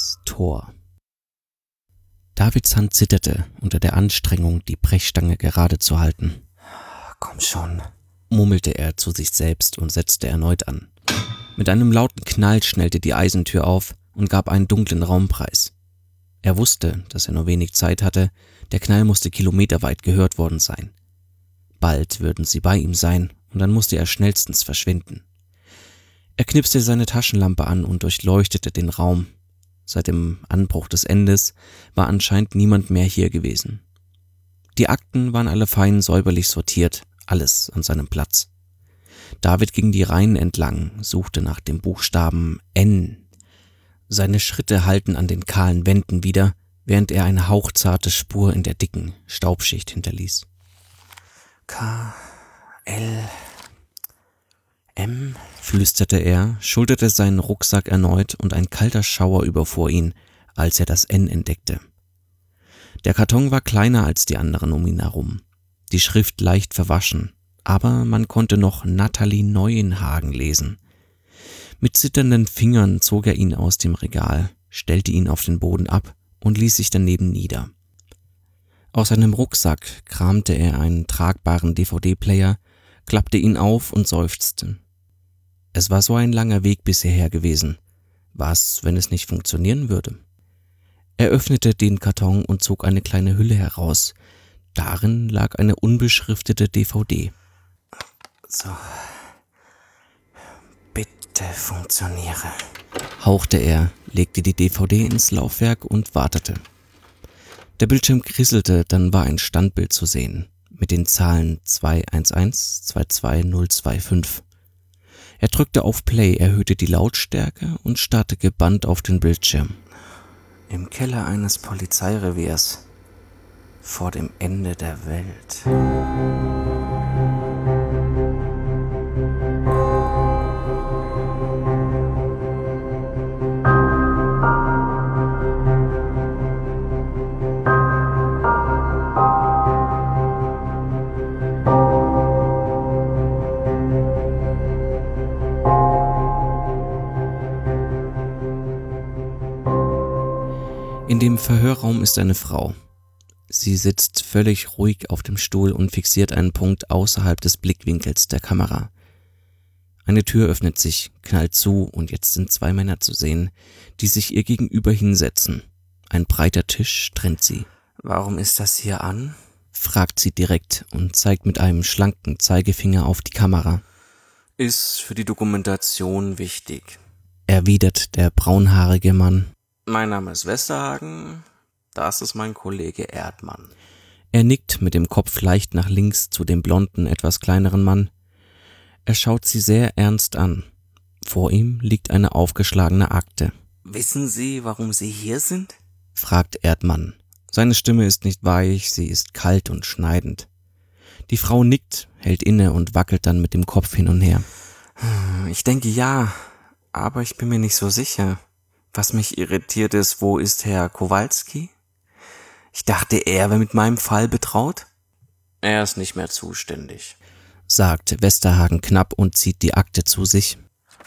Das Tor. Davids Hand zitterte unter der Anstrengung, die Brechstange gerade zu halten. »Komm schon«, murmelte er zu sich selbst und setzte erneut an. Mit einem lauten Knall schnellte die Eisentür auf und gab einen dunklen Raum preis. Er wusste, dass er nur wenig Zeit hatte, der Knall musste kilometerweit gehört worden sein. Bald würden sie bei ihm sein und dann musste er schnellstens verschwinden. Er knipste seine Taschenlampe an und durchleuchtete den Raum. Seit dem Anbruch des Endes war anscheinend niemand mehr hier gewesen. Die Akten waren alle fein säuberlich sortiert, alles an seinem Platz. David ging die Reihen entlang, suchte nach dem Buchstaben N. Seine Schritte hallten an den kahlen Wänden wieder, während er eine hauchzarte Spur in der dicken Staubschicht hinterließ. K, L, M, flüsterte er, schulterte seinen Rucksack erneut und ein kalter Schauer überfuhr ihn, als er das N entdeckte. Der Karton war kleiner als die anderen um ihn herum, die Schrift leicht verwaschen, aber man konnte noch Nathalie Neuenhagen lesen. Mit zitternden Fingern zog er ihn aus dem Regal, stellte ihn auf den Boden ab und ließ sich daneben nieder. Aus seinem Rucksack kramte er einen tragbaren DVD-Player, klappte ihn auf und seufzte. Es war so ein langer Weg bis hierher gewesen. Was, wenn es nicht funktionieren würde? Er öffnete den Karton und zog eine kleine Hülle heraus. Darin lag eine unbeschriftete DVD. So, bitte funktioniere, hauchte er, legte die DVD ins Laufwerk und wartete. Der Bildschirm krisselte, dann war ein Standbild zu sehen, mit den Zahlen 211 22025. Er drückte auf Play, erhöhte die Lautstärke und starrte gebannt auf den Bildschirm. Im Keller eines Polizeireviers, vor dem Ende der Welt. In dem Verhörraum ist eine Frau. Sie sitzt völlig ruhig auf dem Stuhl und fixiert einen Punkt außerhalb des Blickwinkels der Kamera. Eine Tür öffnet sich, knallt zu und jetzt sind zwei Männer zu sehen, die sich ihr gegenüber hinsetzen. Ein breiter Tisch trennt sie. »Warum ist das hier an?« fragt sie direkt und zeigt mit einem schlanken Zeigefinger auf die Kamera. »Ist für die Dokumentation wichtig«, erwidert der braunhaarige Mann. »Mein Name ist Westerhagen, das ist mein Kollege Erdmann.« Er nickt mit dem Kopf leicht nach links zu dem blonden, etwas kleineren Mann. Er schaut sie sehr ernst an. Vor ihm liegt eine aufgeschlagene Akte. »Wissen Sie, warum Sie hier sind?« fragt Erdmann. Seine Stimme ist nicht weich, sie ist kalt und schneidend. Die Frau nickt, hält inne und wackelt dann mit dem Kopf hin und her. »Ich denke ja, aber ich bin mir nicht so sicher. Was mich irritiert ist, wo ist Herr Kowalski? Ich dachte, er wäre mit meinem Fall betraut.« »Er ist nicht mehr zuständig«, sagt Westerhagen knapp und zieht die Akte zu sich.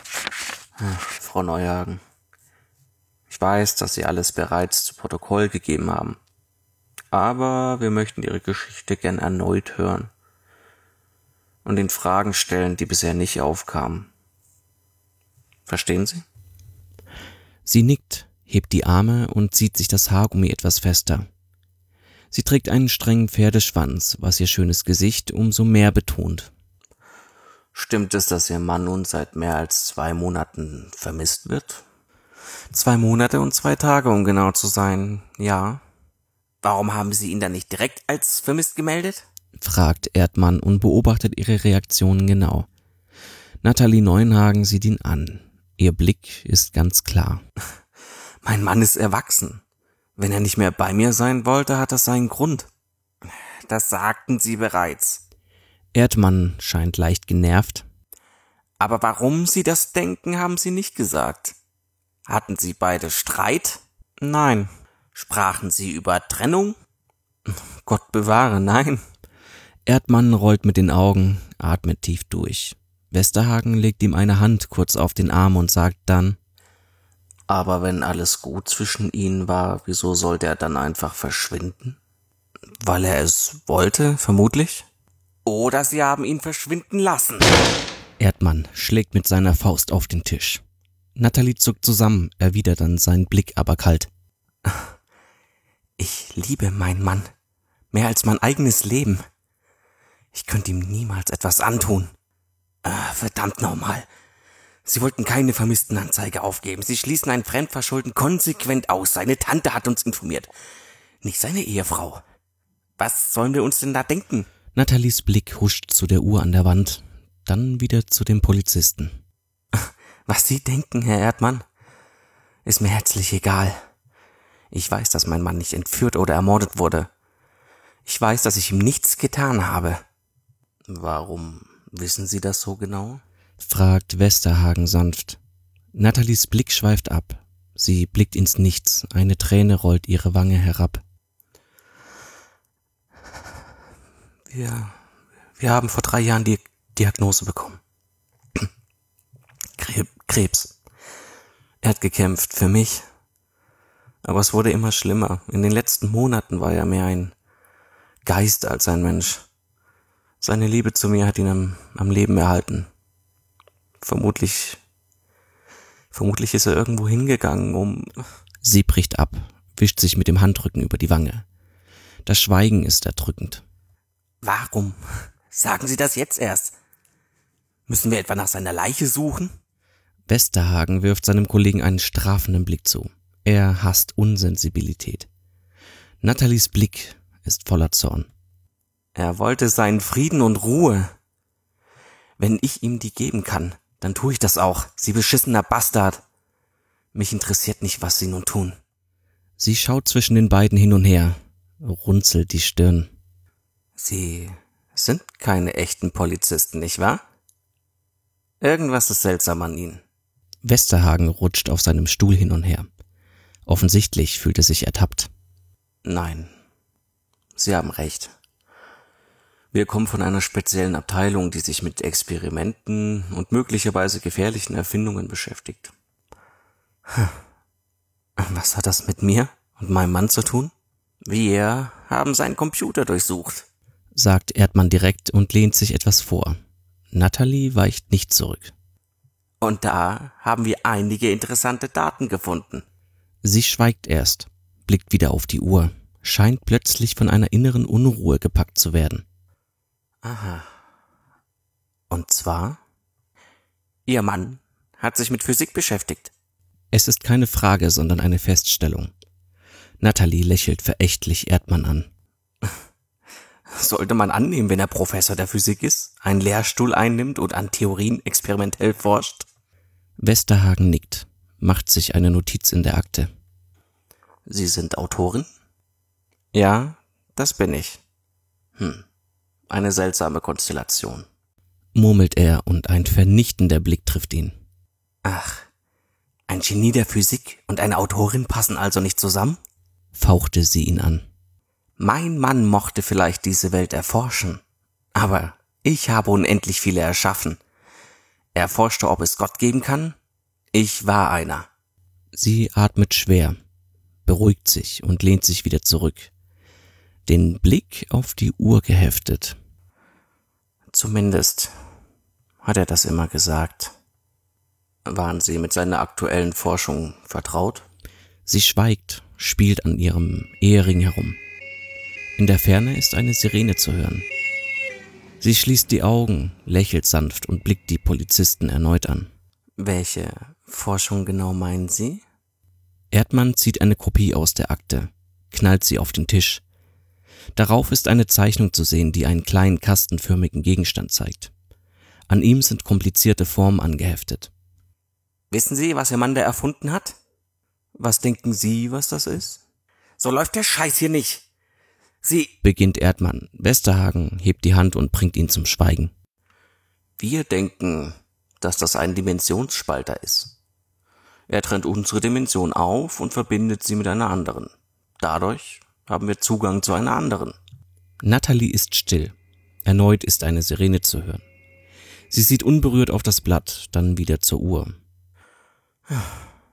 »Frau Neuhagen, ich weiß, dass Sie alles bereits zu Protokoll gegeben haben. Aber wir möchten Ihre Geschichte gern erneut hören und Ihnen Fragen stellen, die bisher nicht aufkamen. Verstehen Sie?« Sie nickt, hebt die Arme und zieht sich das Haargummi etwas fester. Sie trägt einen strengen Pferdeschwanz, was ihr schönes Gesicht umso mehr betont. »Stimmt es, dass Ihr Mann nun seit mehr als 2 Monaten vermisst wird?« 2 Monate und 2 Tage, um genau zu sein, ja. »Warum haben Sie ihn dann nicht direkt als vermisst gemeldet?« fragt Erdmann und beobachtet ihre Reaktionen genau. Nathalie Neuenhagen sieht ihn an. Ihr Blick ist ganz klar. »Mein Mann ist erwachsen. Wenn er nicht mehr bei mir sein wollte, hat das seinen Grund.« »Das sagten Sie bereits.« Erdmann scheint leicht genervt. »Aber warum Sie das denken, haben Sie nicht gesagt. Hatten Sie beide Streit?« »Nein.« »Sprachen Sie über Trennung?« »Gott bewahre, nein.« Erdmann rollt mit den Augen, atmet tief durch. Westerhagen legt ihm eine Hand kurz auf den Arm und sagt dann: Aber wenn alles gut zwischen ihnen war, wieso sollte er dann einfach verschwinden? Weil er es wollte, vermutlich? Oder sie haben ihn verschwinden lassen. Erdmann schlägt mit seiner Faust auf den Tisch. Natalie zuckt zusammen, erwidert dann seinen Blick aber kalt. Ich liebe meinen Mann. Mehr als mein eigenes Leben. Ich könnte ihm niemals etwas antun. Verdammt nochmal. Sie wollten keine Vermisstenanzeige aufgeben. Sie schließen ein Fremdverschulden konsequent aus. Seine Tante hat uns informiert. Nicht seine Ehefrau. Was sollen wir uns denn da denken? Nathalies Blick huscht zu der Uhr an der Wand, dann wieder zu dem Polizisten. Was Sie denken, Herr Erdmann, ist mir herzlich egal. Ich weiß, dass mein Mann nicht entführt oder ermordet wurde. Ich weiß, dass ich ihm nichts getan habe. Warum wissen Sie das so genau? Fragt Westerhagen sanft. Nathalies Blick schweift ab. Sie blickt ins Nichts. Eine Träne rollt ihre Wange herab. Wir haben vor 3 Jahren die Diagnose bekommen. Krebs. Er hat gekämpft für mich. Aber es wurde immer schlimmer. In den letzten Monaten war er mehr ein Geist als ein Mensch. Seine Liebe zu mir hat ihn am Leben erhalten. Vermutlich ist er irgendwo hingegangen, um... Sie bricht ab, wischt sich mit dem Handrücken über die Wange. Das Schweigen ist erdrückend. Warum? Sagen Sie das jetzt erst? Müssen wir etwa nach seiner Leiche suchen? Westerhagen wirft seinem Kollegen einen strafenden Blick zu. Er hasst Unsensibilität. Nathalies Blick ist voller Zorn. Er wollte seinen Frieden und Ruhe. Wenn ich ihm die geben kann, dann tue ich das auch, Sie beschissener Bastard. Mich interessiert nicht, was Sie nun tun. Sie schaut zwischen den beiden hin und her, runzelt die Stirn. Sie sind keine echten Polizisten, nicht wahr? Irgendwas ist seltsam an Ihnen. Westerhagen rutscht auf seinem Stuhl hin und her. Offensichtlich fühlt er sich ertappt. Nein, Sie haben recht. Wir kommen von einer speziellen Abteilung, die sich mit Experimenten und möglicherweise gefährlichen Erfindungen beschäftigt. Was hat das mit mir und meinem Mann zu tun? Wir haben seinen Computer durchsucht, sagt Erdmann direkt und lehnt sich etwas vor. Natalie weicht nicht zurück. Und da haben wir einige interessante Daten gefunden. Sie schweigt erst, blickt wieder auf die Uhr, scheint plötzlich von einer inneren Unruhe gepackt zu werden. Aha. Und zwar? Ihr Mann hat sich mit Physik beschäftigt. Es ist keine Frage, sondern eine Feststellung. Natalie lächelt verächtlich Erdmann an. Sollte man annehmen, wenn er Professor der Physik ist, einen Lehrstuhl einnimmt und an Theorien experimentell forscht? Westerhagen nickt, macht sich eine Notiz in der Akte. Sie sind Autorin? Ja, das bin ich. Eine seltsame Konstellation. Murmelt er und ein vernichtender Blick trifft ihn. Ach, ein Genie der Physik und eine Autorin passen also nicht zusammen? Fauchte sie ihn an. Mein Mann mochte vielleicht diese Welt erforschen, aber ich habe unendlich viele erschaffen. Er forschte, ob es Gott geben kann. Ich war einer. Sie atmet schwer, beruhigt sich und lehnt sich wieder zurück. Den Blick auf die Uhr geheftet. Zumindest hat er das immer gesagt. Waren Sie mit seiner aktuellen Forschung vertraut? Sie schweigt, spielt an ihrem Ehering herum. In der Ferne ist eine Sirene zu hören. Sie schließt die Augen, lächelt sanft und blickt die Polizisten erneut an. Welche Forschung genau meinen Sie? Erdmann zieht eine Kopie aus der Akte, knallt sie auf den Tisch. Darauf ist eine Zeichnung zu sehen, die einen kleinen kastenförmigen Gegenstand zeigt. An ihm sind komplizierte Formen angeheftet. Wissen Sie, was Ihr Mann da erfunden hat? Was denken Sie, was das ist? So läuft der Scheiß hier nicht. Sie... beginnt Erdmann. Westerhagen hebt die Hand und bringt ihn zum Schweigen. Wir denken, dass das ein Dimensionsspalter ist. Er trennt unsere Dimension auf und verbindet sie mit einer anderen. Dadurch haben wir Zugang zu einer anderen. Natalie ist still. Erneut ist eine Sirene zu hören. Sie sieht unberührt auf das Blatt, dann wieder zur Uhr.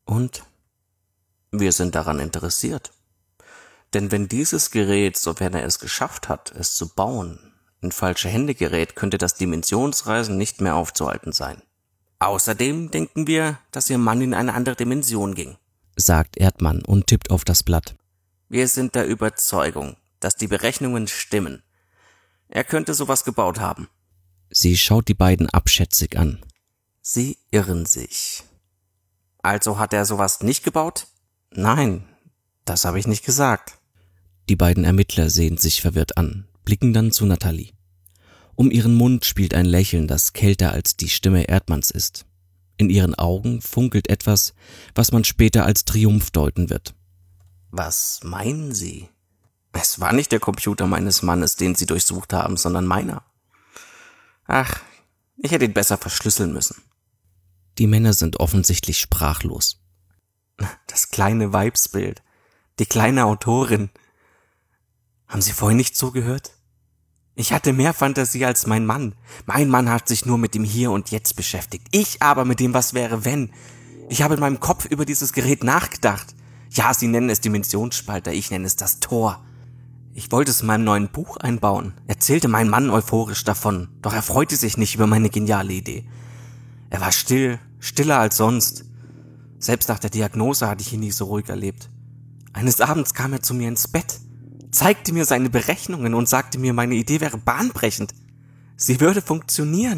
Und wir sind daran interessiert. Denn wenn dieses Gerät, sofern er es geschafft hat, es zu bauen, in falsche Hände gerät, könnte das Dimensionsreisen nicht mehr aufzuhalten sein. Außerdem denken wir, dass Ihr Mann in eine andere Dimension ging, sagt Erdmann und tippt auf das Blatt. Wir sind der Überzeugung, dass die Berechnungen stimmen. Er könnte sowas gebaut haben. Sie schaut die beiden abschätzig an. Sie irren sich. Also hat er sowas nicht gebaut? Nein, das habe ich nicht gesagt. Die beiden Ermittler sehen sich verwirrt an, blicken dann zu Natalie. Um ihren Mund spielt ein Lächeln, das kälter als die Stimme Erdmanns ist. In ihren Augen funkelt etwas, was man später als Triumph deuten wird. Was meinen Sie? Es war nicht der Computer meines Mannes, den Sie durchsucht haben, sondern meiner. Ach, ich hätte ihn besser verschlüsseln müssen. Die Männer sind offensichtlich sprachlos. Das kleine Weibsbild, die kleine Autorin. Haben Sie vorhin nicht zugehört? Ich hatte mehr Fantasie als mein Mann. Mein Mann hat sich nur mit dem Hier und Jetzt beschäftigt. Ich aber mit dem Was wäre wenn. Ich habe in meinem Kopf über dieses Gerät nachgedacht. Ja, Sie nennen es Dimensionsspalter, ich nenne es das Tor. Ich wollte es in meinem neuen Buch einbauen, erzählte mein Mann euphorisch davon, doch er freute sich nicht über meine geniale Idee. Er war stiller als sonst. Selbst nach der Diagnose hatte ich ihn nie so ruhig erlebt. Eines Abends kam er zu mir ins Bett, zeigte mir seine Berechnungen und sagte mir, meine Idee wäre bahnbrechend. Sie würde funktionieren.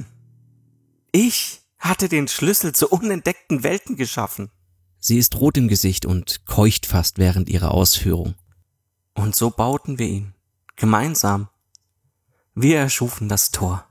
Ich hatte den Schlüssel zu unentdeckten Welten geschaffen. Sie ist rot im Gesicht und keucht fast während ihrer Ausführung. Und so bauten wir ihn, gemeinsam. Wir erschufen das Tor.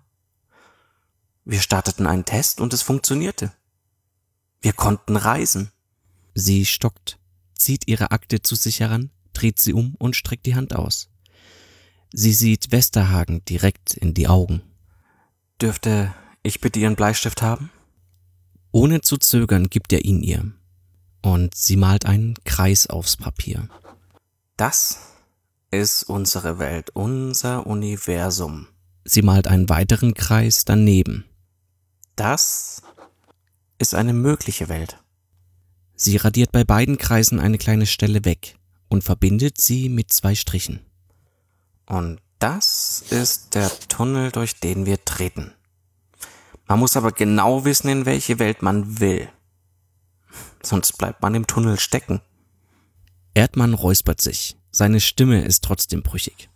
Wir starteten einen Test und es funktionierte. Wir konnten reisen. Sie stockt, zieht ihre Akte zu sich heran, dreht sie um und streckt die Hand aus. Sie sieht Westerhagen direkt in die Augen. Dürfte ich bitte Ihren Bleistift haben? Ohne zu zögern gibt er ihn ihr. Und sie malt einen Kreis aufs Papier. Das ist unsere Welt, unser Universum. Sie malt einen weiteren Kreis daneben. Das ist eine mögliche Welt. Sie radiert bei beiden Kreisen eine kleine Stelle weg und verbindet sie mit 2 Strichen. Und das ist der Tunnel, durch den wir treten. Man muss aber genau wissen, in welche Welt man will. Sonst bleibt man im Tunnel stecken. Erdmann räuspert sich. Seine Stimme ist trotzdem brüchig.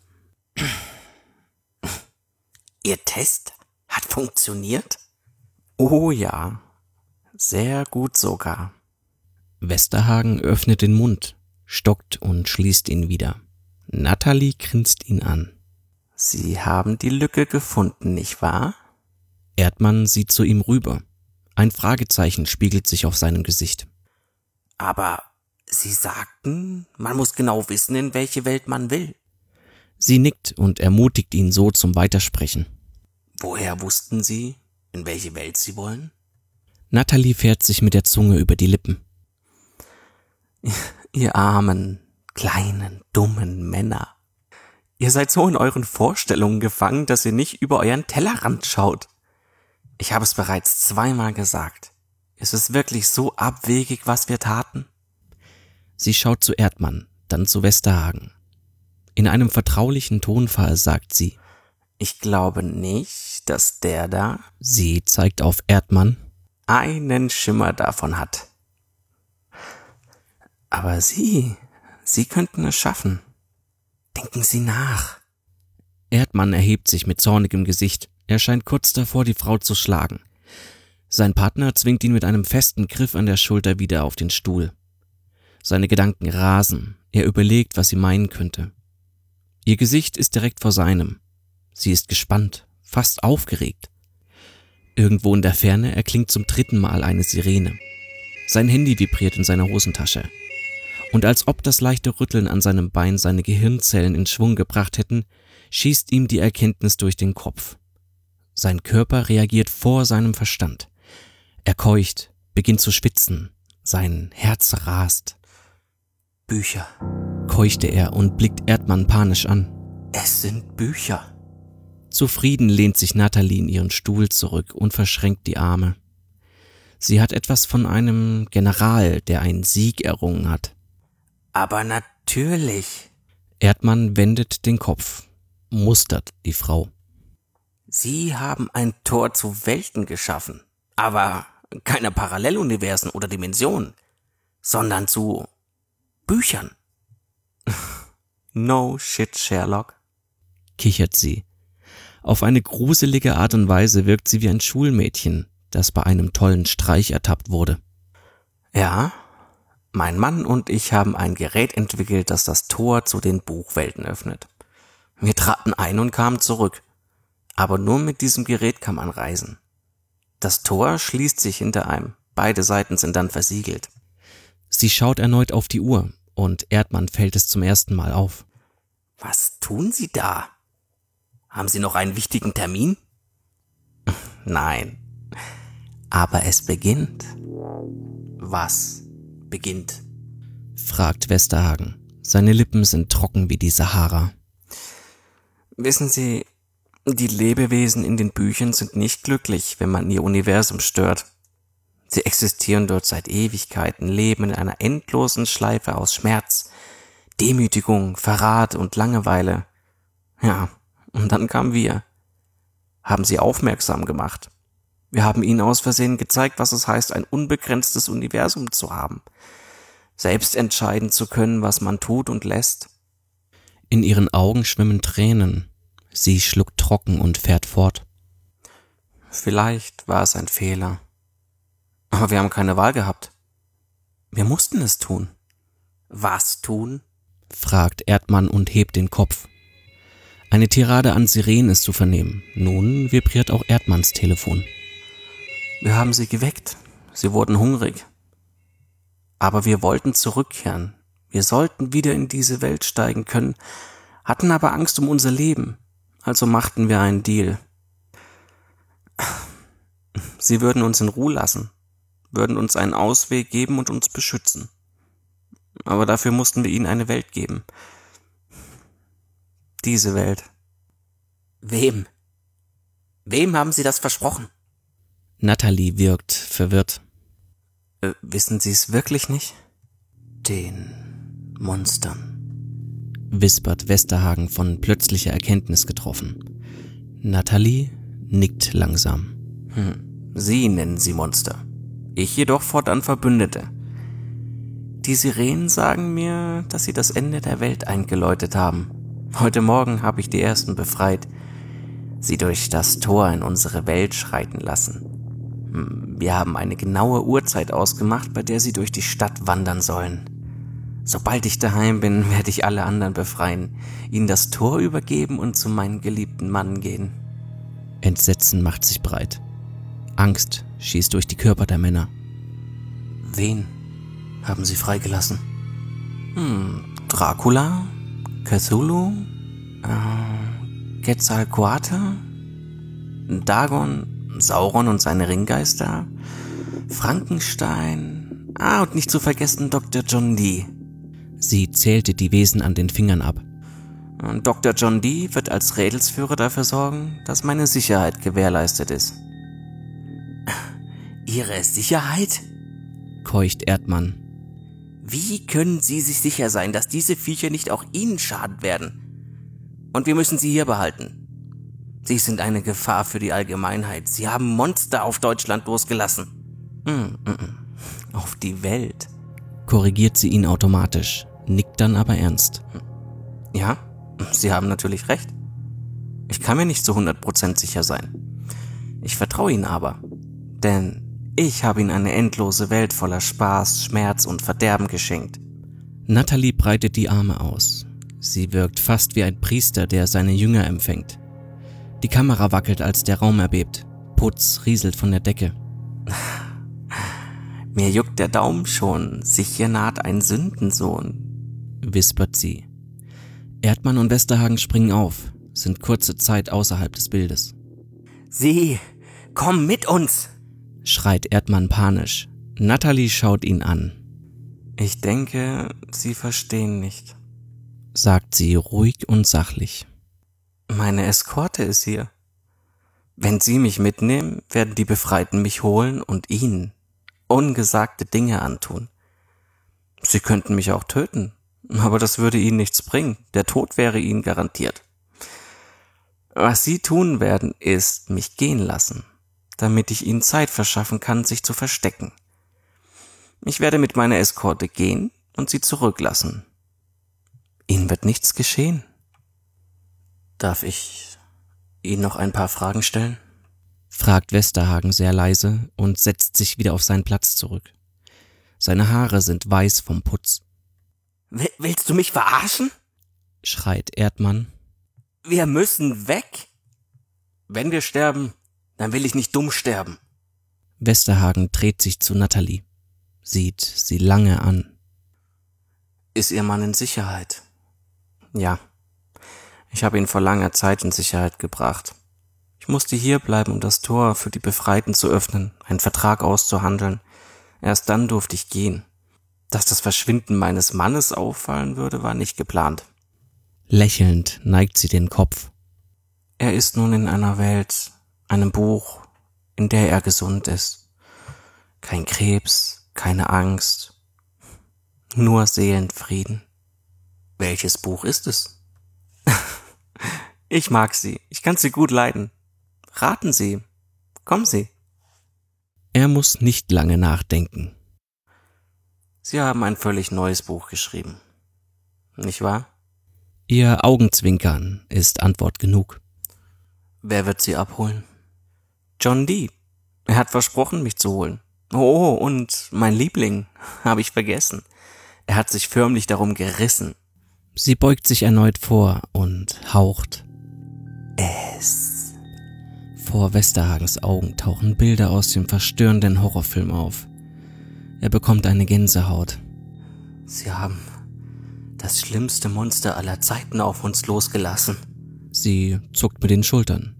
Ihr Test hat funktioniert? Oh ja, sehr gut sogar. Westerhagen öffnet den Mund, stockt und schließt ihn wieder. Natalie grinst ihn an. Sie haben die Lücke gefunden, nicht wahr? Erdmann sieht zu ihm rüber. Ein Fragezeichen spiegelt sich auf seinem Gesicht. Aber Sie sagten, man muss genau wissen, in welche Welt man will. Sie nickt und ermutigt ihn so zum Weitersprechen. Woher wussten Sie, in welche Welt Sie wollen? Natalie fährt sich mit der Zunge über die Lippen. Ihr armen, kleinen, dummen Männer. Ihr seid so in euren Vorstellungen gefangen, dass ihr nicht über euren Tellerrand schaut. Ich habe es bereits 2-mal gesagt. Ist es wirklich so abwegig, was wir taten? Sie schaut zu Erdmann, dann zu Westerhagen. In einem vertraulichen Tonfall sagt sie: Ich glaube nicht, dass der da, sie zeigt auf Erdmann, einen Schimmer davon hat. Aber Sie könnten es schaffen. Denken Sie nach. Erdmann erhebt sich mit zornigem Gesicht. Er scheint kurz davor, die Frau zu schlagen. Sein Partner zwingt ihn mit einem festen Griff an der Schulter wieder auf den Stuhl. Seine Gedanken rasen. Er überlegt, was sie meinen könnte. Ihr Gesicht ist direkt vor seinem. Sie ist gespannt, fast aufgeregt. Irgendwo in der Ferne erklingt zum 3. Mal eine Sirene. Sein Handy vibriert in seiner Hosentasche. Und als ob das leichte Rütteln an seinem Bein seine Gehirnzellen in Schwung gebracht hätten, schießt ihm die Erkenntnis durch den Kopf. Sein Körper reagiert vor seinem Verstand. Er keucht, beginnt zu schwitzen. Sein Herz rast. Bücher, Keuchte er und blickt Erdmann panisch an. Es sind Bücher. Zufrieden lehnt sich Natalie in ihren Stuhl zurück und verschränkt die Arme. Sie hat etwas von einem General, der einen Sieg errungen hat. Aber natürlich. Erdmann wendet den Kopf, mustert die Frau. Sie haben ein Tor zu Welten geschaffen, aber keine Paralleluniversen oder Dimensionen, sondern zu Büchern. No shit, Sherlock, Kichert sie. Auf eine gruselige Art und Weise wirkt sie wie ein Schulmädchen, das bei einem tollen Streich ertappt wurde. Ja, mein Mann und ich haben ein Gerät entwickelt, das das Tor zu den Buchwelten öffnet. Wir traten ein und kamen zurück. Aber nur mit diesem Gerät kann man reisen. Das Tor schließt sich hinter einem. Beide Seiten sind dann versiegelt. Sie schaut erneut auf die Uhr und Erdmann fällt es zum ersten Mal auf. Was tun Sie da? Haben Sie noch einen wichtigen Termin? Nein. Aber es beginnt. Was beginnt? Fragt Westerhagen. Seine Lippen sind trocken wie die Sahara. Wissen Sie, die Lebewesen in den Büchern sind nicht glücklich, wenn man ihr Universum stört. Sie existieren dort seit Ewigkeiten, leben in einer endlosen Schleife aus Schmerz, Demütigung, Verrat und Langeweile. Ja, und dann kamen wir, haben sie aufmerksam gemacht. Wir haben ihnen aus Versehen gezeigt, was es heißt, ein unbegrenztes Universum zu haben, selbst entscheiden zu können, was man tut und lässt. In ihren Augen schwimmen Tränen. Sie schluckt trocken und fährt fort. Vielleicht war es ein Fehler. Aber wir haben keine Wahl gehabt. Wir mussten es tun. Was tun? Fragt Erdmann und hebt den Kopf. Eine Tirade an Sirenen ist zu vernehmen. Nun vibriert auch Erdmanns Telefon. Wir haben sie geweckt. Sie wurden hungrig. Aber wir wollten zurückkehren. Wir sollten wieder in diese Welt steigen können, hatten aber Angst um unser Leben. Also machten wir einen Deal. Sie würden uns in Ruhe lassen, würden uns einen Ausweg geben und uns beschützen. Aber dafür mussten wir ihnen eine Welt geben. Diese Welt. Wem? Wem haben Sie das versprochen? Natalie wirkt verwirrt. Wissen Sie es wirklich nicht? Den Monstern, wispert Westerhagen von plötzlicher Erkenntnis getroffen. Natalie nickt langsam. Sie nennen sie Monster. Ich jedoch fortan Verbündete. Die Sirenen sagen mir, dass sie das Ende der Welt eingeläutet haben. Heute Morgen habe ich die ersten befreit, sie durch das Tor in unsere Welt schreiten lassen. Wir haben eine genaue Uhrzeit ausgemacht, bei der sie durch die Stadt wandern sollen. Sobald ich daheim bin, werde ich alle anderen befreien, ihnen das Tor übergeben und zu meinem geliebten Mann gehen. Entsetzen macht sich breit. Angst schießt durch die Körper der Männer. Wen haben sie freigelassen? Dracula? Cthulhu? Quetzalcoatl? Dagon? Sauron und seine Ringgeister? Frankenstein? Und nicht zu vergessen Dr. John Dee. Sie zählte die Wesen an den Fingern ab. Dr. John Dee wird als Rädelsführer dafür sorgen, dass meine Sicherheit gewährleistet ist. Ihre Sicherheit? Keucht Erdmann. Wie können Sie sich sicher sein, dass diese Viecher nicht auch Ihnen schaden werden? Und wir müssen sie hier behalten. Sie sind eine Gefahr für die Allgemeinheit. Sie haben Monster auf Deutschland losgelassen. Auf die Welt. Korrigiert sie ihn automatisch, nickt dann aber ernst. Ja, Sie haben natürlich recht. Ich kann mir nicht zu 100% sicher sein. Ich vertraue Ihnen aber. Denn ich habe Ihnen eine endlose Welt voller Spaß, Schmerz und Verderben geschenkt. Natalie breitet die Arme aus. Sie wirkt fast wie ein Priester, der seine Jünger empfängt. Die Kamera wackelt, als der Raum erbebt. Putz rieselt von der Decke. Mir juckt der Daumen schon. Sicher naht ein Sündensohn, wispert sie. Erdmann und Westerhagen springen auf, sind kurze Zeit außerhalb des Bildes. Sie, komm mit uns! Schreit Erdmann panisch. Natalie schaut ihn an. Ich denke, Sie verstehen nicht, sagt sie ruhig und sachlich. Meine Eskorte ist hier. Wenn Sie mich mitnehmen, werden die Befreiten mich holen und Ihnen ungesagte Dinge antun. Sie könnten mich auch töten, aber das würde ihnen nichts bringen. Der Tod wäre ihnen garantiert. Was sie tun werden, ist mich gehen lassen, damit ich ihnen Zeit verschaffen kann, sich zu verstecken. Ich werde mit meiner Eskorte gehen und sie zurücklassen. Ihnen wird nichts geschehen. Darf ich Ihnen noch ein paar Fragen stellen? Fragt Westerhagen sehr leise und setzt sich wieder auf seinen Platz zurück. Seine Haare sind weiß vom Putz. Willst du mich verarschen? Schreit Erdmann. Wir müssen weg. Wenn wir sterben, dann will ich nicht dumm sterben. Westerhagen dreht sich zu Natalie, sieht sie lange an. Ist Ihr Mann in Sicherheit? Ja. Ich habe ihn vor langer Zeit in Sicherheit gebracht. Ich musste hier bleiben, um das Tor für die Befreiten zu öffnen, einen Vertrag auszuhandeln. Erst dann durfte ich gehen. Dass das Verschwinden meines Mannes auffallen würde, war nicht geplant. Lächelnd neigt sie den Kopf. Er ist nun in einer Welt, einem Buch, in der er gesund ist. Kein Krebs, keine Angst, nur Seelenfrieden. Welches Buch ist es? Ich mag Sie, ich kann Sie gut leiden. Raten Sie, kommen Sie. Er muss nicht lange nachdenken. Sie haben ein völlig neues Buch geschrieben, nicht wahr? Ihr Augenzwinkern ist Antwort genug. Wer wird Sie abholen? John Dee. Er hat versprochen, mich zu holen. Oh, und mein Liebling, habe ich vergessen. Er hat sich förmlich darum gerissen. Sie beugt sich erneut vor und haucht. Es. Vor Westerhagens Augen tauchen Bilder aus dem verstörenden Horrorfilm auf. Er bekommt eine Gänsehaut. Sie haben das schlimmste Monster aller Zeiten auf uns losgelassen. Sie zuckt mit den Schultern.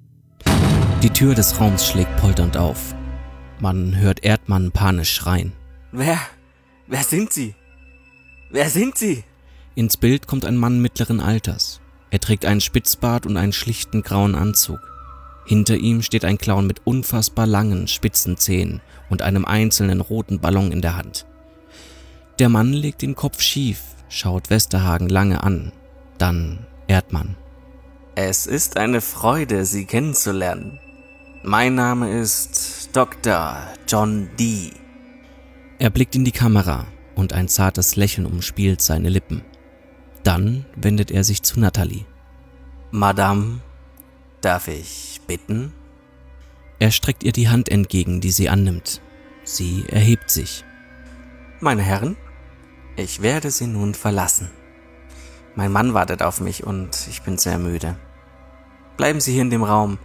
Die Tür des Raums schlägt polternd auf. Man hört Erdmann panisch schreien. Wer sind Sie? Wer sind Sie? Ins Bild kommt ein Mann mittleren Alters. Er trägt einen Spitzbart und einen schlichten grauen Anzug. Hinter ihm steht ein Clown mit unfassbar langen, spitzen Zähnen und einem einzelnen roten Ballon in der Hand. Der Mann legt den Kopf schief, schaut Westerhagen lange an, dann Erdmann. Es ist eine Freude, Sie kennenzulernen. Mein Name ist Dr. John Dee. Er blickt in die Kamera und ein zartes Lächeln umspielt seine Lippen. Dann wendet er sich zu Natalie. Madame, darf ich bitten? Er streckt ihr die Hand entgegen, die sie annimmt. Sie erhebt sich. Meine Herren, ich werde Sie nun verlassen. Mein Mann wartet auf mich und ich bin sehr müde. Bleiben Sie hier in dem Raum.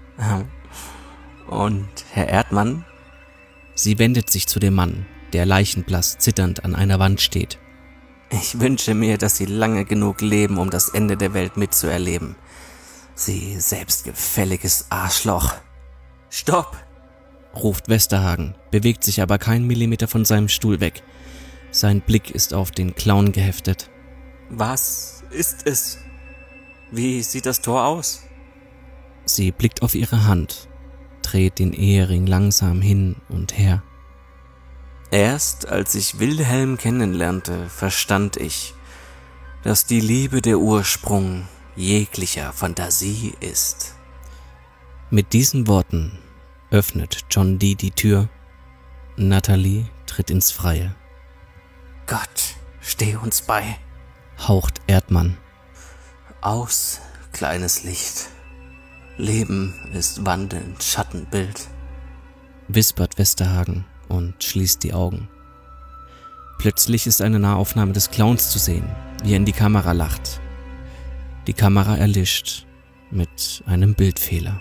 Und Herr Erdmann? Sie wendet sich zu dem Mann, der leichenblass zitternd an einer Wand steht. Ich wünsche mir, dass Sie lange genug leben, um das Ende der Welt mitzuerleben. Sie selbstgefälliges Arschloch. Stopp! Ruft Westerhagen, bewegt sich aber keinen Millimeter von seinem Stuhl weg. Sein Blick ist auf den Clown geheftet. Was ist es? Wie sieht das Tor aus? Sie blickt auf ihre Hand, dreht den Ehering langsam hin und her. Erst als ich Wilhelm kennenlernte, verstand ich, dass die Liebe der Ursprung jeglicher Fantasie ist. Mit diesen Worten öffnet John Dee die Tür. Natalie tritt ins Freie. Gott, steh uns bei. Haucht Erdmann. Aus, kleines Licht. Leben ist wandelnd Schattenbild. Wispert Westerhagen und schließt die Augen. Plötzlich ist eine Nahaufnahme des Clowns zu sehen, wie er in die Kamera lacht. Die Kamera erlischt mit einem Bildfehler.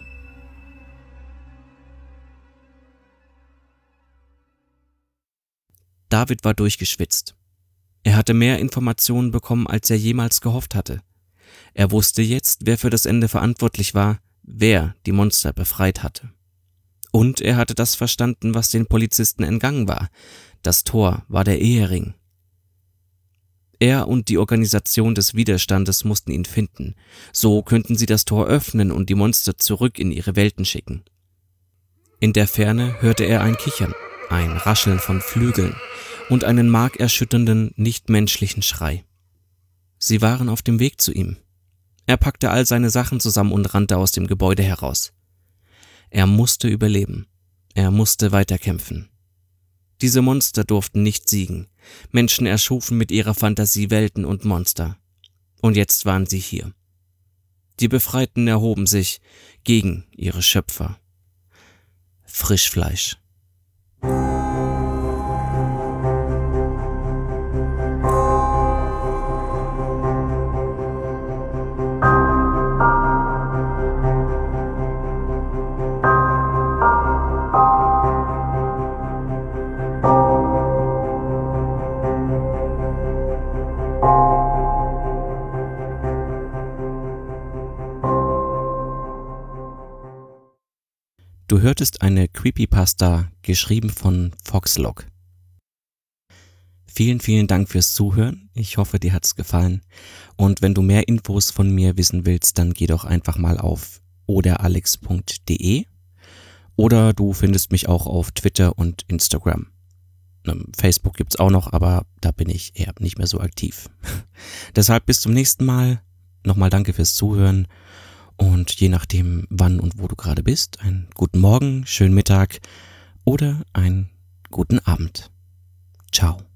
David war durchgeschwitzt. Er hatte mehr Informationen bekommen, als er jemals gehofft hatte. Er wusste jetzt, wer für das Ende verantwortlich war, wer die Monster befreit hatte. Und er hatte das verstanden, was den Polizisten entgangen war. Das Tor war der Ehering. Er und die Organisation des Widerstandes mussten ihn finden. So könnten sie das Tor öffnen und die Monster zurück in ihre Welten schicken. In der Ferne hörte er ein Kichern, ein Rascheln von Flügeln und einen markerschütternden, nichtmenschlichen Schrei. Sie waren auf dem Weg zu ihm. Er packte all seine Sachen zusammen und rannte aus dem Gebäude heraus. Er musste überleben. Er musste weiterkämpfen. Diese Monster durften nicht siegen. Menschen erschufen mit ihrer Fantasie Welten und Monster. Und jetzt waren sie hier. Die Befreiten erhoben sich gegen ihre Schöpfer. Frischfleisch. Du hörtest eine Creepypasta, geschrieben von Foxlog. Vielen, vielen Dank fürs Zuhören. Ich hoffe, dir hat's gefallen. Und wenn du mehr Infos von mir wissen willst, dann geh doch einfach mal auf oderalex.de oder du findest mich auch auf Twitter und Instagram. Facebook gibt's auch noch, aber da bin ich eher nicht mehr so aktiv. Deshalb bis zum nächsten Mal. Nochmal danke fürs Zuhören. Und je nachdem, wann und wo du gerade bist, einen guten Morgen, schönen Mittag oder einen guten Abend. Ciao.